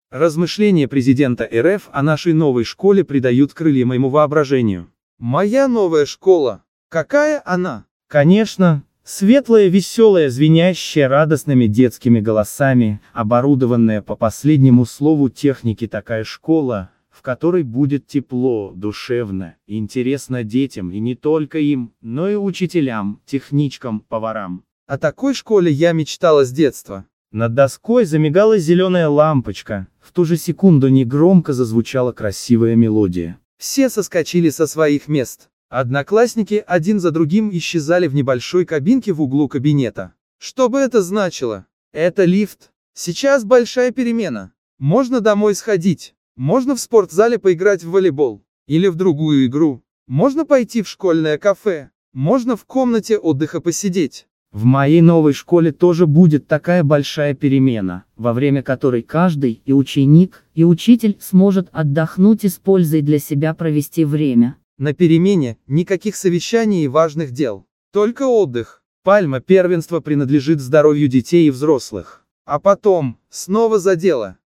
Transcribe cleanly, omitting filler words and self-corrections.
Размышления президента РФ о нашей новой школе придают крылья моему воображению. Моя новая школа. Какая она? Конечно, светлая, веселая, звенящая радостными детскими голосами, оборудованная по последнему слову техники такая школа, в которой будет тепло, душевно, интересно детям и не только им, но и учителям, техничкам, поварам. О такой школе я мечтала с детства. Над доской замигала зеленая лампочка, в ту же секунду негромко зазвучала красивая мелодия. Все соскочили со своих мест. Одноклассники один за другим исчезали в небольшой кабинке в углу кабинета. Что бы это значило? Это лифт. Сейчас большая перемена. Можно домой сходить. Можно в спортзале поиграть в волейбол. Или в другую игру. Можно пойти в школьное кафе. Можно в комнате отдыха посидеть. В моей новой школе тоже будет такая большая перемена, во время которой каждый, и ученик, и учитель, сможет отдохнуть и с пользой для себя провести время. На перемене никаких совещаний и важных дел. Только отдых. Пальма первенства принадлежит здоровью детей и взрослых. А потом, снова за дело.